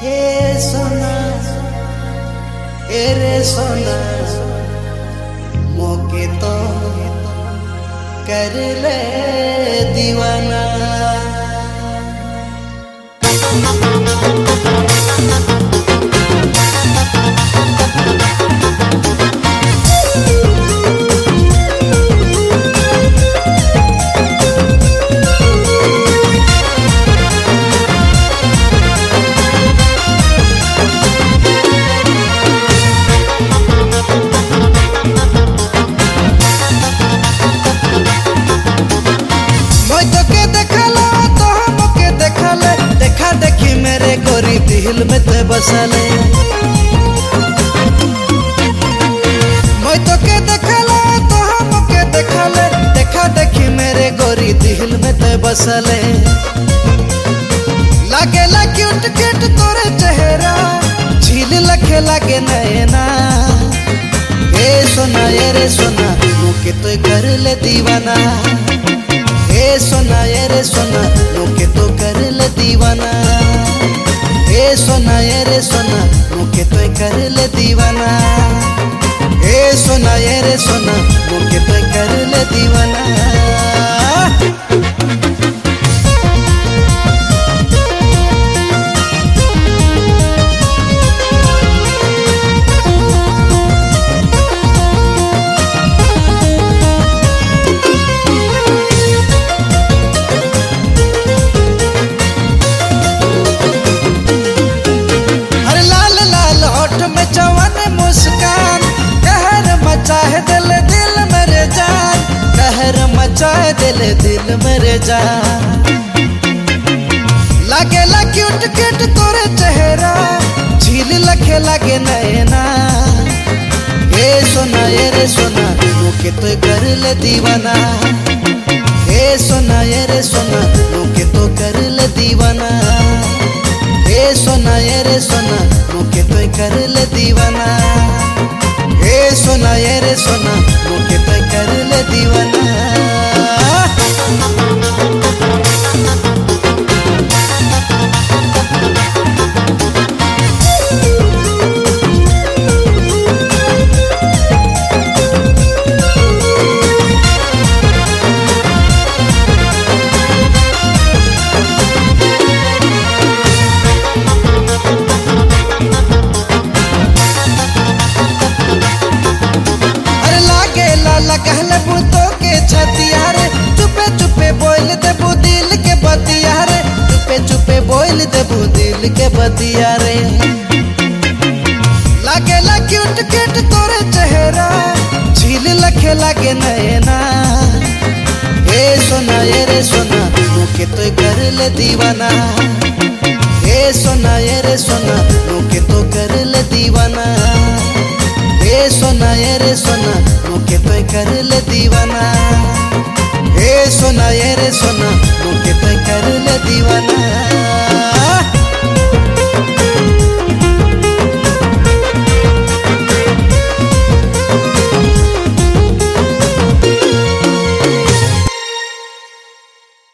ए सोना ए रे सोना मोके तो कर ले दीवाना। दिल में ते बसले मैं तो के देखला तो हम के देखले देखा देखी मेरे गोरी दिल में ते बसले लागेला क्यूट क्यूट तोरे चेहरा झील लखे लागे नैना। ए सोना ए रे सोना मोके तो कर ले दीवाना। ए सोना ए रे सोना मोके तो कर ले दीवाना। ए सोना ए रे सोना मोके तो कर ले दीवाना। ए सोना ए रे सोना मोके तो कर ले दीवाना। मचाए दिल मेरे जान लागेला क्यूट क्यूट तोरे चेहरा झील लखे लागे नैना। ए सोना ए रे सोना मोके तो कर ले दीवाना। ए सोना ए रे सोना मोके तो कर ले दीवाना। ए सोना ए रे सोना मोके तो कर ले दीवाना। ए सोना ए रे सोना मोके तो कर ले दीवाना। कहले बुतो के छतिया रे चुपे चुपे बोल देबू दिल के बतिया रे। चुपे चुपे बोल देबू दिल के बतिया रे। लागेला क्यूट क्यूट तोरे चेहरा झील लखे लागे नैना। ए सोना ए रे सोना मोके तो कर ले दीवाना। ए सोना ए रे सोना मोके तो कर ले दीवाना। ए सोना ए रे सोना मोके तो कर ले दीवाना। ए सोना ए रे सोना मोके तो कर ले दीवाना।